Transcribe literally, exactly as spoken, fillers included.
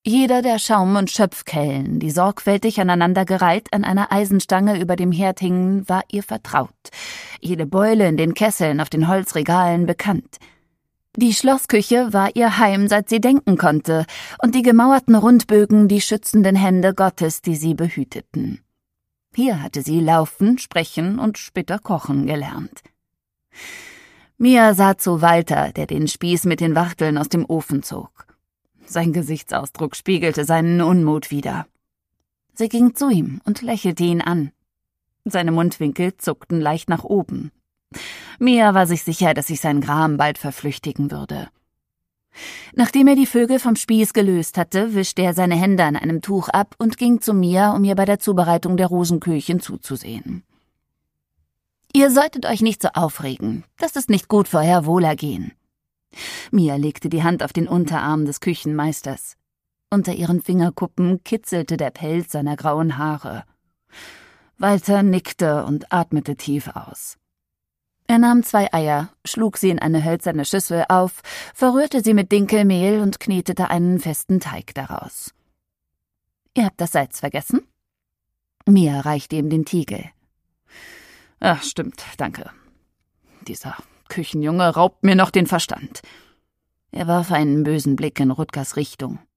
Jeder der Schaum- und Schöpfkellen, die sorgfältig aneinandergereiht an einer Eisenstange über dem Herd hingen, war ihr vertraut, jede Beule in den Kesseln auf den Holzregalen bekannt. Die Schlossküche war ihr Heim, seit sie denken konnte, und die gemauerten Rundbögen die schützenden Hände Gottes, die sie behüteten. Hier hatte sie laufen, sprechen und später kochen gelernt. Mia sah zu Walter, der den Spieß mit den Wachteln aus dem Ofen zog. Sein Gesichtsausdruck spiegelte seinen Unmut wider. Sie ging zu ihm und lächelte ihn an. Seine Mundwinkel zuckten leicht nach oben. Mia war sich sicher, dass sich sein Gram bald verflüchtigen würde. Nachdem er die Vögel vom Spieß gelöst hatte, wischte er seine Hände an einem Tuch ab und ging zu Mia, um ihr bei der Zubereitung der Rosenköhlchen zuzusehen. »Ihr solltet euch nicht so aufregen. Das ist nicht gut für euer Wohlergehen.« Mia legte die Hand auf den Unterarm des Küchenmeisters. Unter ihren Fingerkuppen kitzelte der Pelz seiner grauen Haare. Walter nickte und atmete tief aus. Er nahm zwei Eier, schlug sie in eine hölzerne Schüssel auf, verrührte sie mit Dinkelmehl und knetete einen festen Teig daraus. »Ihr habt das Salz vergessen?« Mia reichte ihm den Tiegel. »Ach, stimmt, danke. Dieser Küchenjunge raubt mir noch den Verstand.« Er warf einen bösen Blick in Rutgers Richtung.